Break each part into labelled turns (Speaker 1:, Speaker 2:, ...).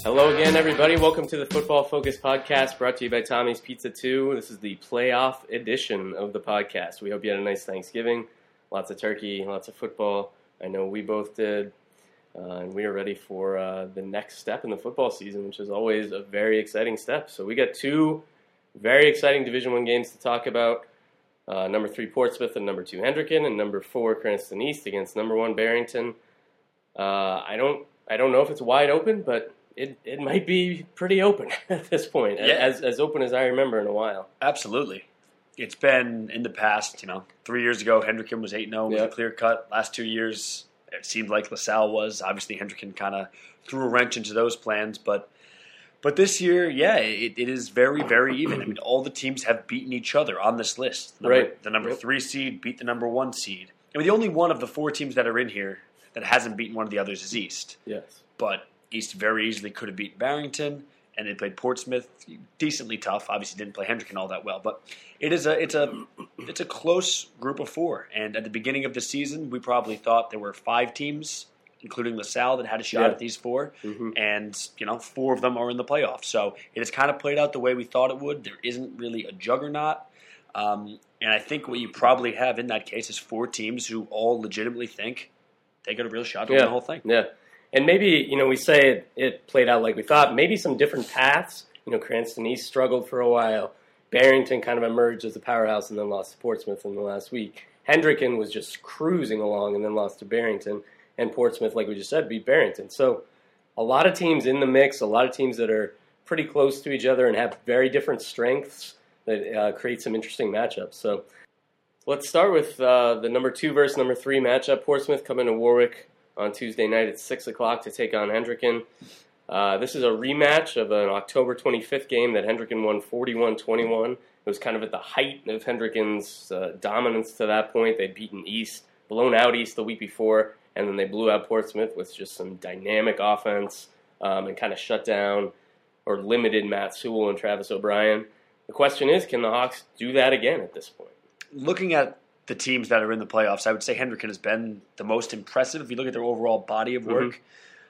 Speaker 1: Hello again, everybody. Welcome to the Football Focus podcast brought to you by Tommy's Pizza 2. This is the playoff edition of the podcast. We hope you had a nice Thanksgiving. Lots of turkey, lots of football. I know we both did. And we are ready for the next step in the football season, which is always a very exciting step. So we got two very exciting Division I games to talk about. Number 3 Portsmouth and number 2 Hendricken, and number 4 Cranston East against number 1 Barrington. I don't know if it's wide open, but it might be pretty open at this point, as open as I remember in a while.
Speaker 2: Absolutely. It's been in the past, 3 years ago, Hendricken was 8-0, was a clear cut. Last 2 years, it seemed like LaSalle was. Obviously, Hendricken kind of threw a wrench into those plans, but this year, it is very, very even. I mean, all the teams have beaten each other on this list. The number 3 seed beat the number 1 seed. I mean, the only one of the 4 teams that are in here that hasn't beaten one of the others is East.
Speaker 1: Yes.
Speaker 2: But East very easily could have beaten Barrington, and they played Portsmouth decently tough. Obviously, didn't play Hendricken all that well, but it's a close group of 4. And at the beginning of the season, we probably thought there were 5 teams, including LaSalle, that had a shot at these 4, and 4 of them are in the playoffs. So it has kind of played out the way we thought it would. There isn't really a juggernaut, and I think what you probably have in that case is 4 teams who all legitimately think they got a real shot to win the whole thing.
Speaker 1: Yeah. And maybe, we say it played out like we thought. Maybe some different paths. Cranston East struggled for a while. Barrington kind of emerged as a powerhouse and then lost to Portsmouth in the last week. Hendricken was just cruising along and then lost to Barrington. And Portsmouth, like we just said, beat Barrington. So a lot of teams in the mix, a lot of teams that are pretty close to each other and have very different strengths that create some interesting matchups. So let's start with the number 2 versus number 3 matchup. Portsmouth coming to Warwick on Tuesday night at 6 o'clock to take on Hendricken. This is a rematch of an October 25th game that Hendricken won 41-21. It was kind of at the height of Hendricken's dominance to that point. They'd beaten East, blown out East the week before, and then they blew out Portsmouth with just some dynamic offense and kind of shut down or limited Matt Sewell and Travis O'Brien. The question is, can the Hawks do that again at this point?
Speaker 2: Looking at the teams that are in the playoffs, I would say Hendricken has been the most impressive if you look at their overall body of work.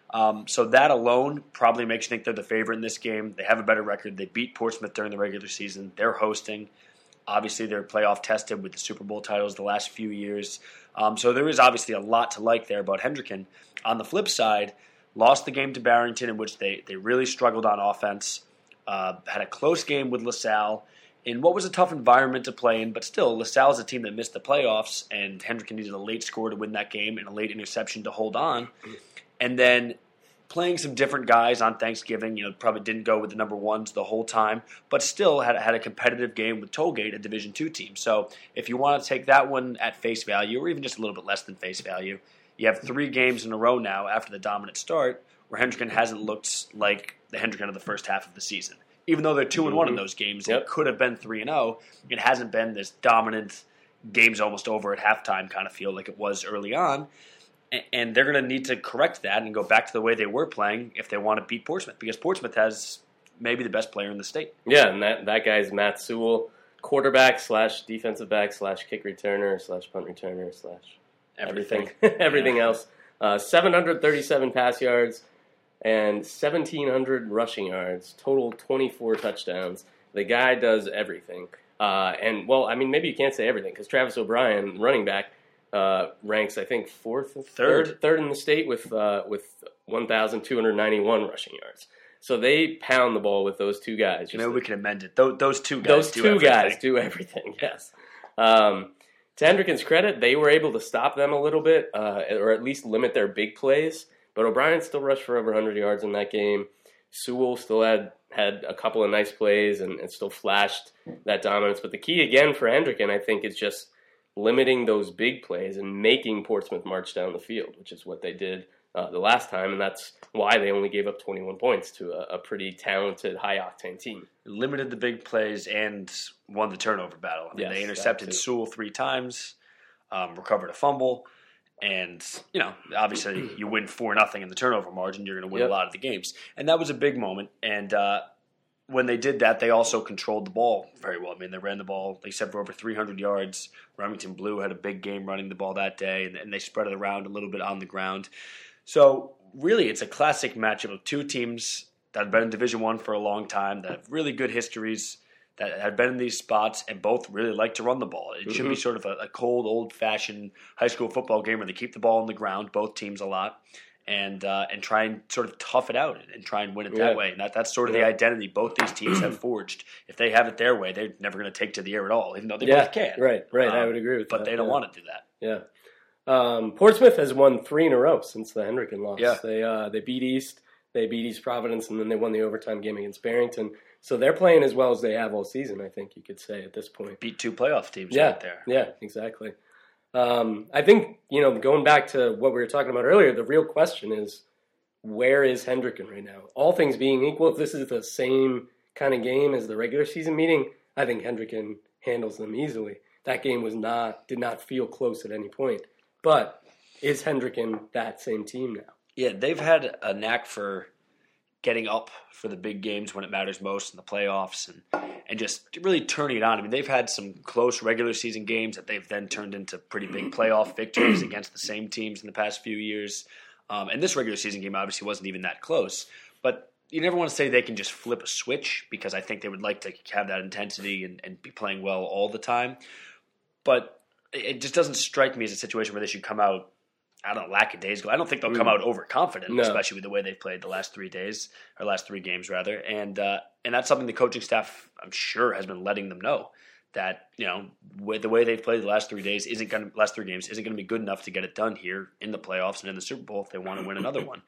Speaker 2: So that alone probably makes you think they're the favorite in this game. They have a better record. They beat Portsmouth during the regular season. They're hosting. Obviously, they're playoff tested with the Super Bowl titles the last few years. So there is obviously a lot to like there about Hendricken. On the flip side, lost the game to Barrington in which they really struggled on offense. Had a close game with LaSalle in what was a tough environment to play in, but still, LaSalle is a team that missed the playoffs, and Hendricken needed a late score to win that game and a late interception to hold on. And then playing some different guys on Thanksgiving, probably didn't go with the number 1s the whole time, but still had a competitive game with Tollgate, a Division II team. So if you want to take that one at face value, or even just a little bit less than face value, you have 3 games in a row now after the dominant start where Hendricken hasn't looked like the Hendricken of the first half of the season. Even though they're 2-1 in those games, it could have been 3-0. It hasn't been this dominant, game's almost over at halftime kind of feel like it was early on. And they're going to need to correct that and go back to the way they were playing if they want to beat Portsmouth, because Portsmouth has maybe the best player in the state.
Speaker 1: Yeah, and that guy's Matt Sewell, quarterback / defensive back / kick returner / punt returner / everything else. 737 pass yards and 1,700 rushing yards, total 24 touchdowns. The guy does everything. Maybe you can't say everything because Travis O'Brien, running back, ranks, I think, third in the state with 1,291 rushing yards. So they pound the ball with those 2 guys.
Speaker 2: We can amend it. Those two guys
Speaker 1: do everything, yes. To Hendricken's credit, they were able to stop them a little bit, or at least limit their big plays. But O'Brien still rushed for over 100 yards in that game. Sewell still had a couple of nice plays and still flashed that dominance. But the key, again, for Hendricken, I think, is just limiting those big plays and making Portsmouth march down the field, which is what they did the last time, and that's why they only gave up 21 points to a pretty talented, high-octane team.
Speaker 2: Limited the big plays and won the turnover battle. They intercepted Sewell 3 times, recovered a fumble, and, obviously you win 4-0 in the turnover margin, you're going to win a lot of the games. And that was a big moment, and when they did that, they also controlled the ball very well. They ran the ball, they said, for over 300 yards. Remington Blue had a big game running the ball that day, and they spread it around a little bit on the ground. So, really, it's a classic matchup of 2 teams that have been in Division I for a long time, that have really good histories, that have been in these spots, and both really like to run the ball. It should be sort of a cold, old-fashioned high school football game where they keep the ball on the ground, both teams a lot, and try and sort of tough it out and try and win it that way. And that's sort of the identity both these teams have forged. If they have it their way, they're never going to take to the air at all, even though they both can.
Speaker 1: Right. I would agree with that.
Speaker 2: But they don't want to do that.
Speaker 1: Yeah. Portsmouth has won 3 in a row since the Hendricken loss.
Speaker 2: Yeah.
Speaker 1: They beat East, they beat East Providence, and then they won the overtime game against Barrington. So they're playing as well as they have all season, I think you could say at this point.
Speaker 2: Beat 2 playoff teams right there.
Speaker 1: Yeah, exactly. I think, going back to what we were talking about earlier, the real question is, where is Hendricken right now? All things being equal, if this is the same kind of game as the regular season meeting, I think Hendricken handles them easily. That game did not feel close at any point. But is Hendricken that same team now?
Speaker 2: Yeah, they've had a knack for getting up for the big games when it matters most in the playoffs and just really turning it on. I mean, they've had some close regular season games that they've then turned into pretty big playoff victories against the same teams in the past few years. And this regular season game obviously wasn't even that close. But you never want to say they can just flip a switch, because I think they would like to have that intensity and be playing well all the time. But it just doesn't strike me as a situation where they should come out, I don't know, lackadaisical. I don't think they'll come out overconfident, especially with the way they've played the last 3 days, or last 3 games rather. And that's something the coaching staff, I'm sure, has been letting them know, that with the way they've played the last 3 games isn't going to be good enough to get it done here in the playoffs and in the Super Bowl if they want to win another one.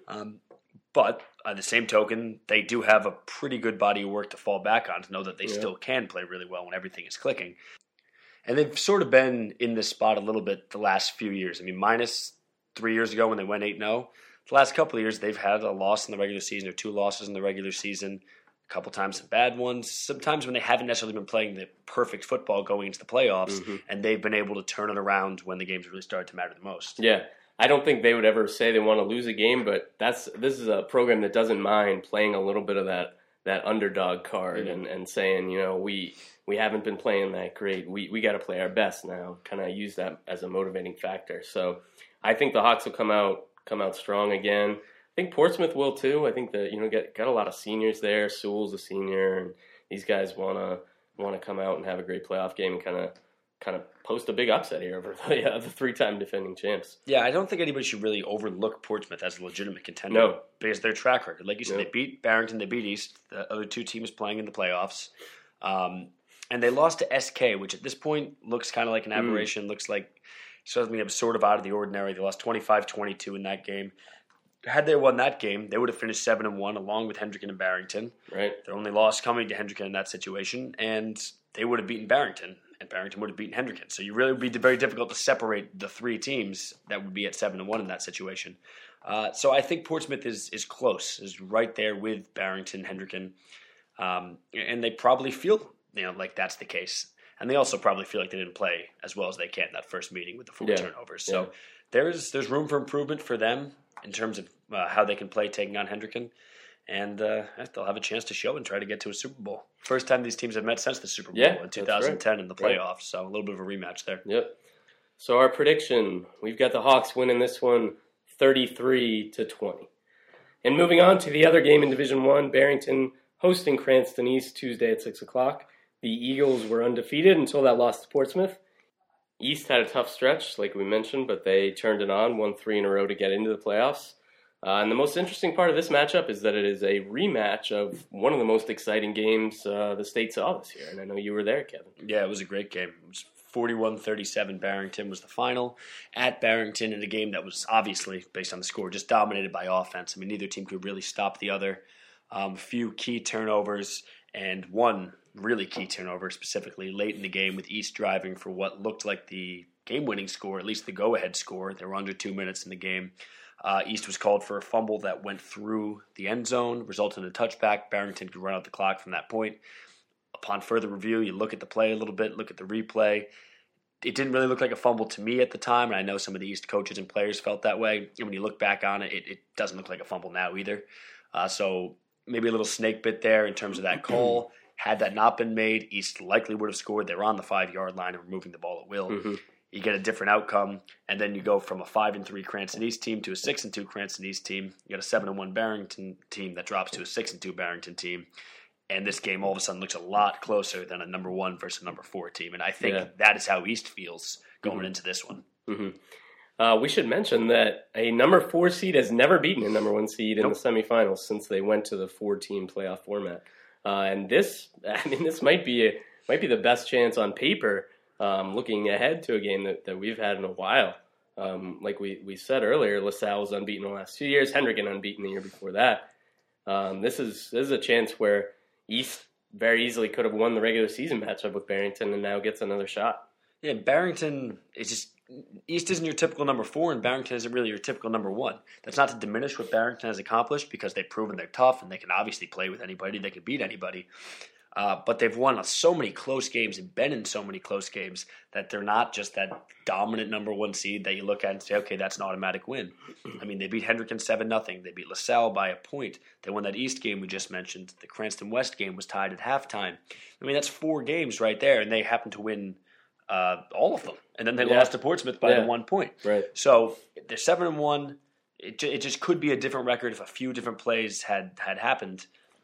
Speaker 2: But by the same token, they do have a pretty good body of work to fall back on to know that they still can play really well when everything is clicking. And they've sort of been in this spot a little bit the last few years. I mean, minus 3 years ago when they went 8-0. The last couple of years, they've had a loss in the regular season or 2 losses in the regular season, a couple times some bad ones, sometimes when they haven't necessarily been playing the perfect football going into the playoffs, and they've been able to turn it around when the games really started to matter the most.
Speaker 1: Yeah. I don't think they would ever say they want to lose a game, but this is a program that doesn't mind playing a little bit of that underdog card and saying, we haven't been playing that great. We got to play our best now. Kind of use that as a motivating factor. So I think the Hawks will come out strong again. I think Portsmouth will too. I think that got a lot of seniors there. Sewell's a senior, and these guys want to come out and have a great playoff game and kind of post a big upset here over the 3-time defending champs.
Speaker 2: Yeah, I don't think anybody should really overlook Portsmouth as a legitimate contender.
Speaker 1: No,
Speaker 2: because their track record, like you said, they beat Barrington, they beat East, the other 2 teams playing in the playoffs. And they lost to SK, which at this point looks kind of like an aberration. Looks like something that was sort of out of the ordinary. They lost 25-22 in that game. Had they won that game, they would have finished 7-1 along with Hendricken and Barrington.
Speaker 1: Right.
Speaker 2: Their only loss coming to Hendricken in that situation, and they would have beaten Barrington, and Barrington would have beaten Hendricken. So you really would be very difficult to separate the 3 teams that would be at 7-1 in that situation. So I think Portsmouth is close, is right there with Barrington, Hendricken, and they probably feel like that's the case. And they also probably feel like they didn't play as well as they can that first meeting with the 4 turnovers. So there's room for improvement for them in terms of how they can play taking on Hendricken. And they'll have a chance to show and try to get to a Super Bowl. First time these teams have met since the Super Bowl in 2010 in the playoffs. So a little bit of a rematch there.
Speaker 1: Yep. So our prediction, we've got the Hawks winning this one 33-20. And moving on to the other game in Division I, Barrington hosting Cranston East Tuesday at 6 o'clock. The Eagles were undefeated until that loss to Portsmouth. East had a tough stretch, like we mentioned, but they turned it on, won 3 in a row to get into the playoffs. And the most interesting part of this matchup is that it is a rematch of one of the most exciting games the state saw this year. And I know you were there, Kevin.
Speaker 2: Yeah, it was a great game. It was 41-37 Barrington was the final at Barrington in a game that was obviously, based on the score, just dominated by offense. I mean, neither team could really stop the other. A few key turnovers and one really key turnover specifically late in the game with East driving for what looked like the game-winning score, at least the go-ahead score. They were under 2 minutes in the game. East was called for a fumble that went through the end zone, resulted in a touchback. Barrington could run out the clock from that point. Upon further review, you look at the play a little bit, look at the replay. It didn't really look like a fumble to me at the time, and I know some of the East coaches and players felt that way. And when you look back on it, it doesn't look like a fumble now either. So maybe a little snake bit there in terms of that call. Had that not been made, East likely would have scored. They were on the 5-yard line and were moving the ball at will. you get a different outcome, and then you go from a 5-3 Cranston East team to a 6-2 Cranston East team. You got a 7-1 Barrington team that drops to a 6-2 Barrington team. And this game all of a sudden looks a lot closer than a number 1 versus a number 4 team. And I think that is how East feels going into this one.
Speaker 1: We should mention that a number 4 seed has never beaten a number 1 seed in the semifinals since they went to the 4-team playoff format. And this might be the best chance on paper, looking ahead to a game that we've had in a while. Like we said earlier, LaSalle was unbeaten the last 2 years. Hendricken unbeaten the year before that. This is a chance where East very easily could have won the regular season matchup with Barrington and now gets another shot.
Speaker 2: Yeah, Barrington is just – East isn't your typical number 4 and Barrington isn't really your typical number 1. That's not to diminish what Barrington has accomplished because they've proven they're tough and they can obviously play with anybody. They can beat anybody. But they've won so many close games and been in so many close games that they're not just that dominant number 1 seed that you look at and say, okay, that's an automatic win. I mean, they beat Hendricken 7-0. They beat LaSalle by a point. They won that East game we just mentioned. The Cranston West game was tied at halftime. I mean, that's 4 games right there, and they happened to win all of them. And then they lost to Portsmouth by the 1 point.
Speaker 1: Right.
Speaker 2: So they're 7-1. It just could be a different record if a few different plays had happened.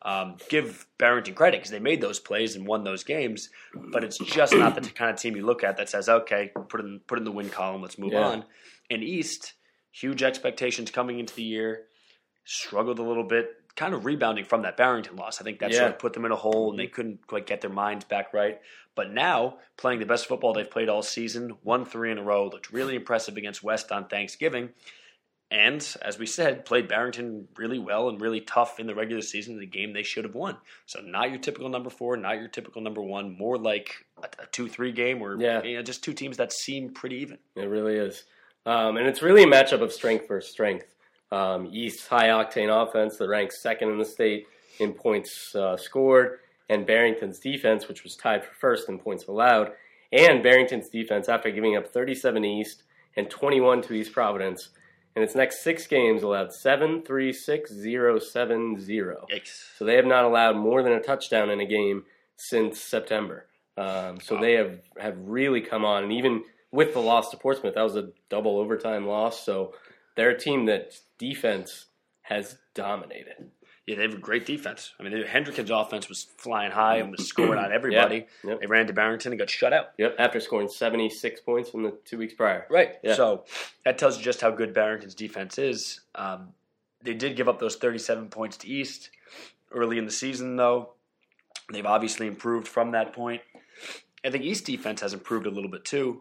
Speaker 2: Give Barrington credit because they made those plays and won those games, but it's just not the kind of team you look at that says, okay, put in the win column, let's move on. And East, huge expectations coming into the year, struggled a little bit, kind of rebounding from that Barrington loss. I think that sort of put them in a hole and they couldn't quite get their minds back right. But now, playing the best football they've played all season, won 3 in a row, looked really impressive against West on Thanksgiving. And, as we said, played Barrington really well and really tough in the regular season, the game they should have won. So not your typical number 4, not your typical number 1, more like a 2-3 game where just 2 teams that seem pretty even.
Speaker 1: It really is. And it's really a matchup of strength versus strength. East's high-octane offense that ranks 2nd in the state in points scored, and Barrington's defense, which was tied for 1st in points allowed, and Barrington's defense after giving up 37 to East and 21 to East Providence. In its next 6 games, allowed 7, 3, 6, 0, 7, 0.
Speaker 2: Yikes.
Speaker 1: So they have not allowed more than a touchdown in a game since September. So they have really come on. And even with the loss to Portsmouth, that was a double overtime loss. So they're a team that defense has dominated.
Speaker 2: Yeah, they have a great defense. I mean, Hendricken's offense was flying high and was scoring on everybody. Yep. They ran to Barrington and got shut out.
Speaker 1: Yep, after scoring 76 points in the 2 weeks prior.
Speaker 2: Right. Yeah. So that tells you just how good Barrington's defense is. They did give up those 37 points to East early in the season, though. They've obviously improved from that point. I think East defense has improved a little bit, too.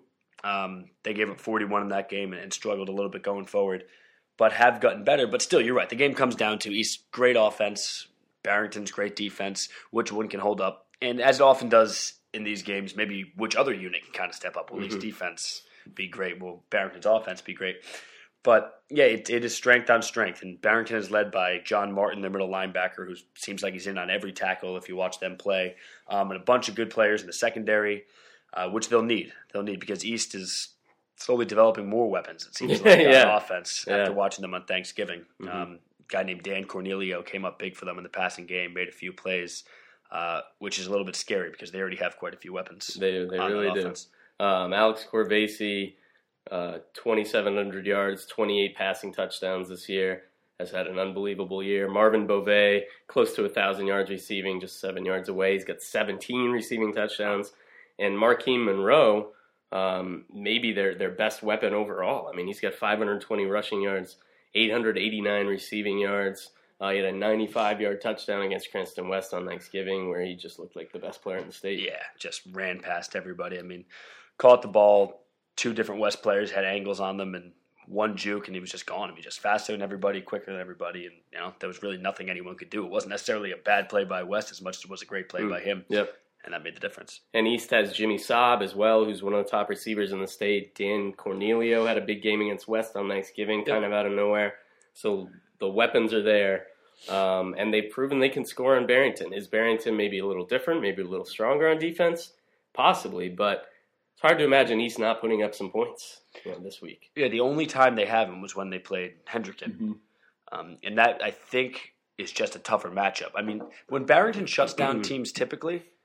Speaker 2: They gave up 41 in that game and struggled a little bit going forward, but have gotten better. But still, you're right. The game comes down to East's great offense, Barrington's great defense, which one can hold up. And as it often does in these games, maybe which other unit can kind of step up. Will East's defense be great? Will Barrington's offense be great? But, yeah, it is strength on strength. And Barrington is led by John Martin, their middle linebacker, who seems like he's in on every tackle if you watch them play. And a bunch of good players in the secondary, which they'll need. They'll need because East is slowly developing more weapons, it seems like, on offense after watching them on Thanksgiving. A guy named Dan Cornelio came up big for them in the passing game, made a few plays, which is a little bit scary because they already have quite a few weapons.
Speaker 1: They really do. Alex Corvasi, 2,700 yards, 28 passing touchdowns this year, has had an unbelievable year. Marvin Beauvais, close to 1,000 yards receiving, just 7 yards away. He's got 17 receiving touchdowns. And Markeem Monroe, maybe their best weapon overall. I mean, he's got 520 rushing yards, 889 receiving yards. He had a 95-yard touchdown against Cranston West on Thanksgiving where he just looked like the best player in the state.
Speaker 2: Yeah, just ran past everybody. I mean, caught the ball. 2 different West players had angles on them and one juke, and he was just gone. I mean, just faster than everybody, quicker than everybody, and there was really nothing anyone could do. It wasn't necessarily a bad play by West as much as it was a great play by him.
Speaker 1: Yep.
Speaker 2: And that made the difference.
Speaker 1: And East has Jimmy Saab as well, who's one of the top receivers in the state. Dan Cornelio had a big game against West on Thanksgiving, kind of out of nowhere. So the weapons are there, and they've proven they can score on Barrington. Is Barrington maybe a little different, maybe a little stronger on defense? Possibly, but it's hard to imagine East not putting up some points this week.
Speaker 2: Yeah, the only time they haven't was when they played Hendricken. And that, I think, is just a tougher matchup. I mean, when Barrington shuts down teams typically,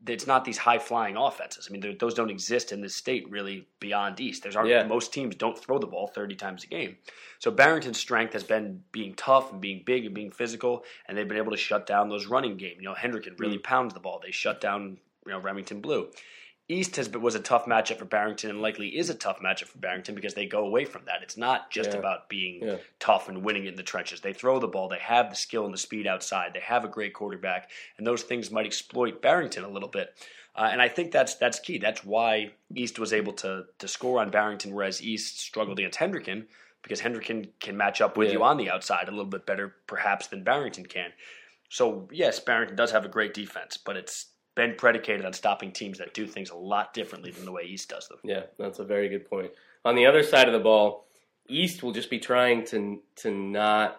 Speaker 2: it's not these high-flying offenses. I mean, those don't exist in this state really beyond East. Most teams don't throw the ball 30 times a game. So Barrington's strength has been being tough and being big and being physical, and they've been able to shut down those running game. Hendricken really pounds the ball. They shut down Remington Blue. East was a tough matchup for Barrington and likely is a tough matchup for Barrington because they go away from that. It's not just about being tough and winning in the trenches. They throw the ball. They have the skill and the speed outside. They have a great quarterback, and those things might exploit Barrington a little bit. And I think that's key. That's why East was able to score on Barrington, whereas East struggled against Hendricken because Hendricken can match up with you on the outside a little bit better perhaps than Barrington can. So, yes, Barrington does have a great defense, but it's been predicated on stopping teams that do things a lot differently than the way East does them.
Speaker 1: Yeah, that's a very good point. On the other side of the ball, East will just be trying to not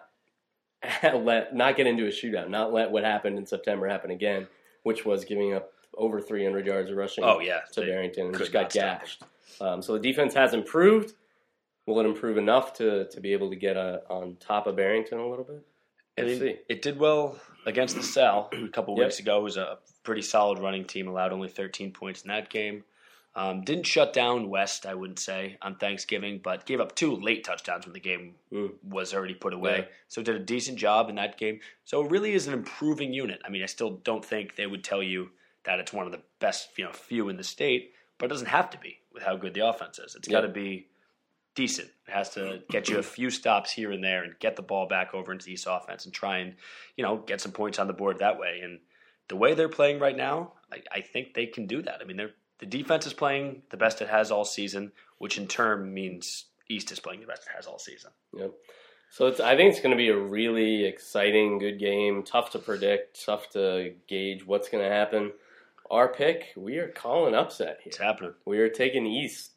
Speaker 1: get into a shootout, not let what happened in September happen again, which was giving up over 300 yards of rushing to Barrington and just got gashed. So the defense has improved. Will it improve enough to be able to get on top of Barrington a little bit?
Speaker 2: It did well against the Sal a couple weeks ago. It was a pretty solid running team, allowed only 13 points in that game. Didn't shut down West, I wouldn't say, on Thanksgiving, but gave up 2 late touchdowns when the game was already put away. Yeah. So did a decent job in that game. So it really is an improving unit. I mean, I still don't think they would tell you that it's one of the best few in the state, but it doesn't have to be with how good the offense is. It's got to be decent. It has to get you a few stops here and there and get the ball back over into the East offense and try and, get some points on the board that way. And the way they're playing right now, I think they can do that. I mean, the defense is playing the best it has all season, which in turn means East is playing the best it has all season.
Speaker 1: Yep. So I think it's going to be a really exciting, good game. Tough to predict, tough to gauge what's going to happen. Our pick, we are calling upset here.
Speaker 2: It's happening.
Speaker 1: We are taking East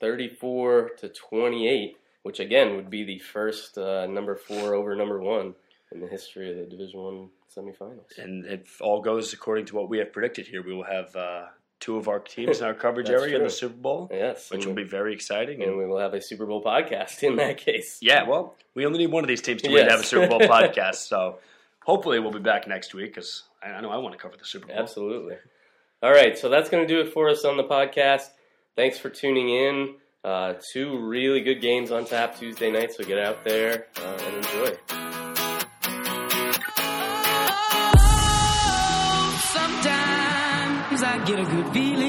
Speaker 1: 34-28, which again would be the first number 4 over number 1 in the history of the Division I semifinals.
Speaker 2: And if all goes according to what we have predicted here, we will have 2 of our teams in our coverage area in the Super Bowl, which will be very exciting.
Speaker 1: And we will have a Super Bowl podcast in that case.
Speaker 2: Yeah, well, we only need one of these teams to win to have a Super Bowl podcast, so hopefully we'll be back next week because I know I want to cover the Super Bowl.
Speaker 1: Absolutely. All right, so that's going to do it for us on the podcast. Thanks for tuning in. 2 really good games on tap Tuesday night, so get out there and enjoy.
Speaker 3: Sometimes I get a good feeling.